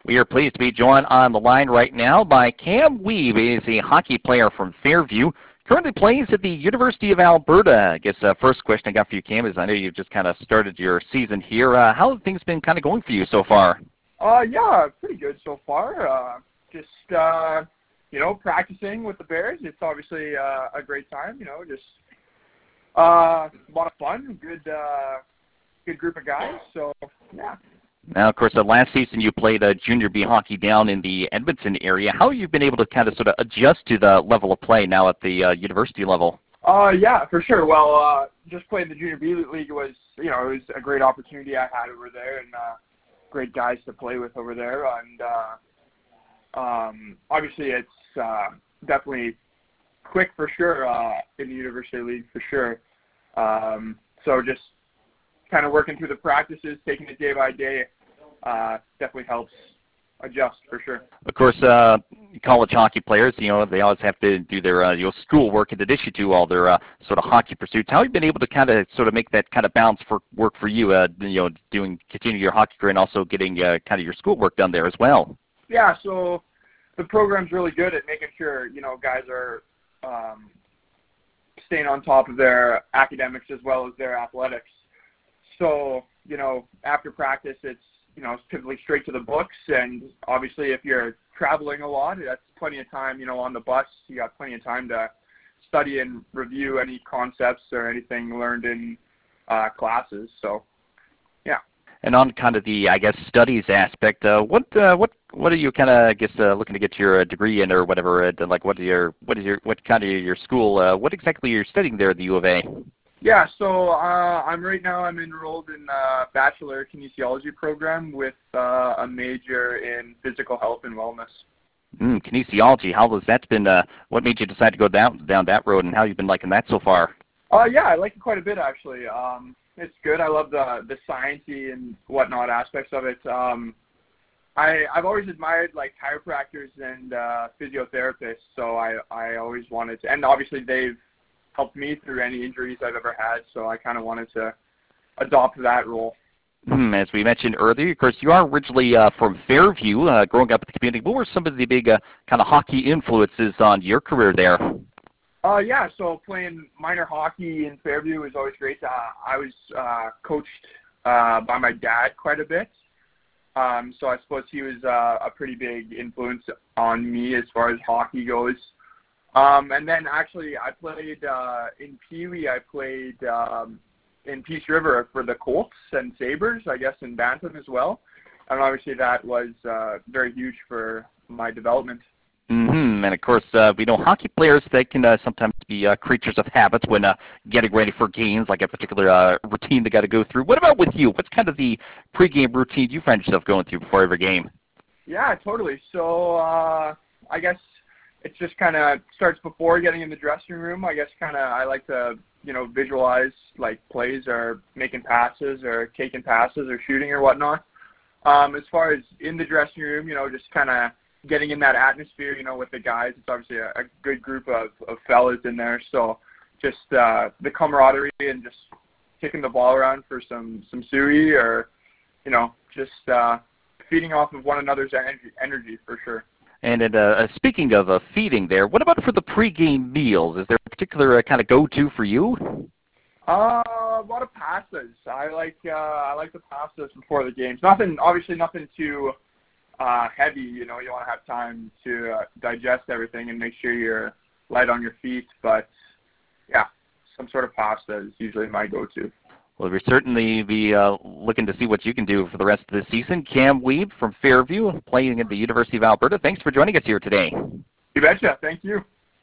We are pleased to be joined on the line right now by Cam Wiebe. He's a hockey player from Fairview. Currently plays at the University of Alberta. I guess first question I got for you, Cam, is I know you've just kind of started your season here. How have things been kind of going for you so far? Yeah, pretty good so far. Just practicing with the Bears. It's obviously a great time. Just a lot of fun. Good group of guys. So yeah. Now, of course, last season you played Junior B hockey down in the Edmonton area. How have you been able to kind of sort of adjust to the level of play now at the university level? Yeah, for sure. Well, just playing the Junior B League was, it was a great opportunity I had over there, and great guys to play with over there. And obviously, it's definitely quick for sure in the University League for sure. So just kind of working through the practices, taking it day by day. Definitely helps adjust for sure. Of course, college hockey players, they always have to do their school work in addition to all their sort of hockey pursuits. How have you been able to kind of sort of make that kind of balance for work for you, continue your hockey career and also getting kind of your school work done there as well? Yeah, so the program's really good at making sure, guys are staying on top of their academics as well as their athletics. So, after practice, it's typically straight to the books, and obviously if you're traveling a lot, that's plenty of time, on the bus. You got plenty of time to study and review any concepts or anything learned in classes. So, yeah. And on kind of the, I guess, studies aspect, what are you kind of, looking to get your degree in or whatever? Like, what kind of your school? What exactly you're studying there at the U of A? Yeah, so I'm enrolled in a Bachelor Kinesiology program with a major in Physical Health and Wellness. Kinesiology, how has that been, what made you decide to go down that road, and how you've been liking that so far? Yeah, I like it quite a bit, actually. It's good. I love the science-y and whatnot aspects of it. I've always admired, like, chiropractors and physiotherapists, so I always wanted to, and obviously they've helped me through any injuries I've ever had, so I kind of wanted to adopt that role. As we mentioned earlier, of course, you are originally from Fairview, growing up in the community. What were some of the big kind of hockey influences on your career there? Yeah, so playing minor hockey in Fairview was always great. I was coached by my dad quite a bit, so I suppose he was a pretty big influence on me as far as hockey goes. And then actually I played in Pee Wee. I played in Peace River for the Colts and Sabres, I guess, in Bantam as well. And obviously that was very huge for my development. And of course, we know hockey players, they can sometimes be creatures of habits when getting ready for games, like a particular routine they got to go through. What about with you? What's kind of the pregame routine you find yourself going through before every game? Yeah, totally. So I guess it just kind of starts before getting in the dressing room. I guess I like to, visualize like plays or making passes or taking passes or shooting or whatnot. As far as in the dressing room, just kind of getting in that atmosphere, with the guys. It's obviously a good group of fellas in there. So just the camaraderie and just kicking the ball around for some suey or, just feeding off of one another's energy for sure. And speaking of feeding there, what about for the pregame meals? Is there a particular kind of go-to for you? A lot of pastas. I like the pastas before the games. Obviously nothing too heavy. You want to have time to digest everything and make sure you're light on your feet. But yeah, some sort of pasta is usually my go-to. Well, we'll certainly be looking to see what you can do for the rest of the season. Cam Wiebe from Fairview, playing at the University of Alberta. Thanks for joining us here today. You betcha. Thank you.